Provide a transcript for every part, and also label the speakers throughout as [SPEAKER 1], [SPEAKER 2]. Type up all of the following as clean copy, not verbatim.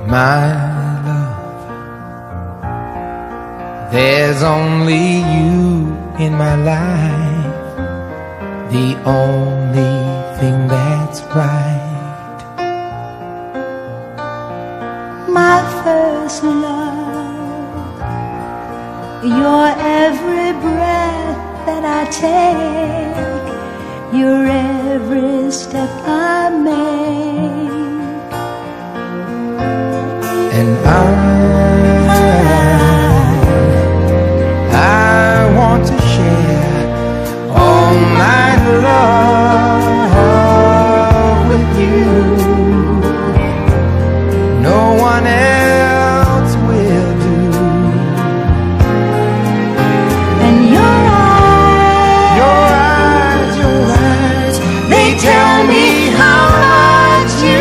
[SPEAKER 1] My love, there's only you in my life, the only thing that's right.
[SPEAKER 2] My first love, your every breath that I take, your every step I make.
[SPEAKER 1] And I want to share all my love with you. No one else will do.
[SPEAKER 2] And your eyes,
[SPEAKER 1] they tell me how much you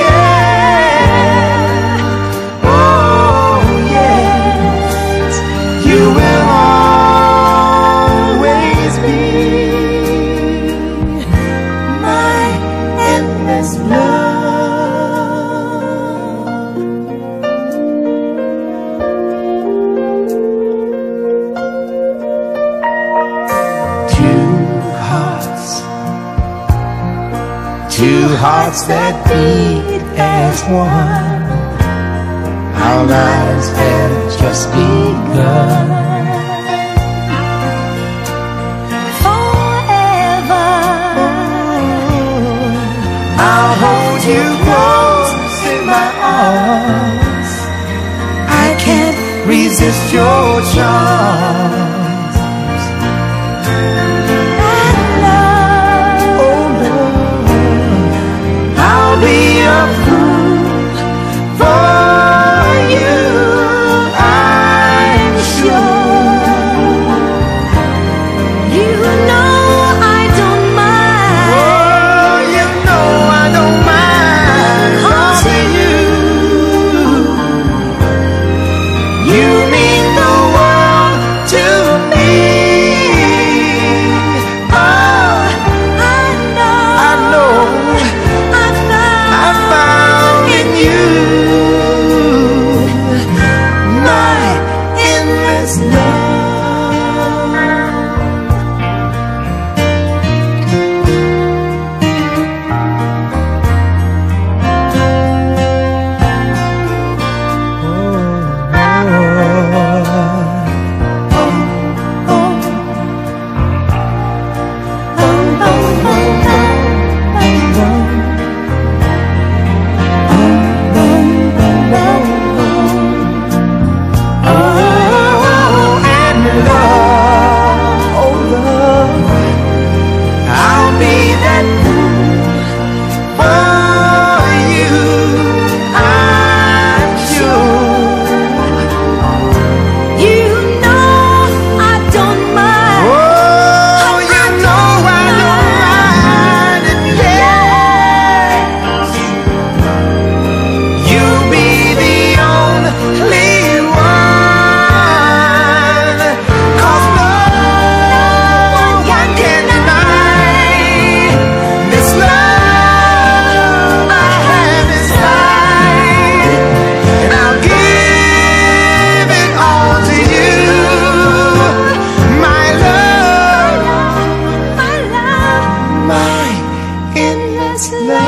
[SPEAKER 1] care. Oh yes, you will always be my endless love. Two hearts that beat as one. Our lives have just begun.
[SPEAKER 2] forever,
[SPEAKER 1] I'll hold you close in my arms. I can't resist your charms. I'll be a fool for you, I'm sure.
[SPEAKER 2] you know I don't mind.
[SPEAKER 1] Oh, you know I don't mind loving you. You mean the world to me. Oh,
[SPEAKER 2] I know
[SPEAKER 1] I found in you my endless love. Love.